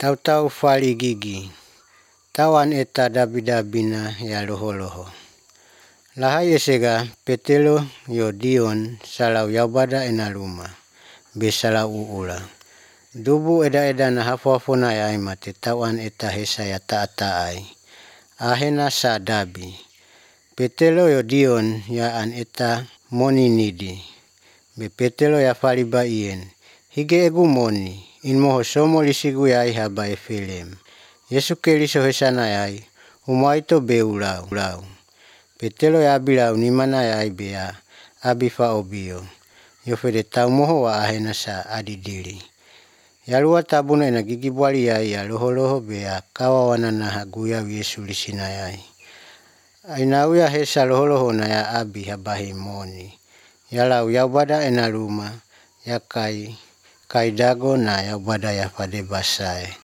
Tautau fali gigi, tauan eta dabi-dabina ya loho-loho. Lahai esega petelo yo dion salau yaubada ena luma, be salau uula. Dubu eda-eda na hafo-hafo na ya mate tauan eta hesa ya ta'ai. Ahena sa dabi. Petelo yo dion ya an eta moni nidi. Be petelo ya fali ba ien. Hige egu moni. In moho somo lisigu yai haba efilem. Yesu Keriso hesana yai. Umaito be ulau. Petelo ya bilau ni mana yai bea. Abifa obio. Yofede tau moho wa ahena sa adidili. Yalua tabuna ena gigi bwali yai ya loho-loho bea kawawana na haguya Yesu lisina yai. Ainauya hesa loho-loho na ya abi habahi moni. Yalau yaubada ena luma. Ya kai dago na yaubada ya fade basai.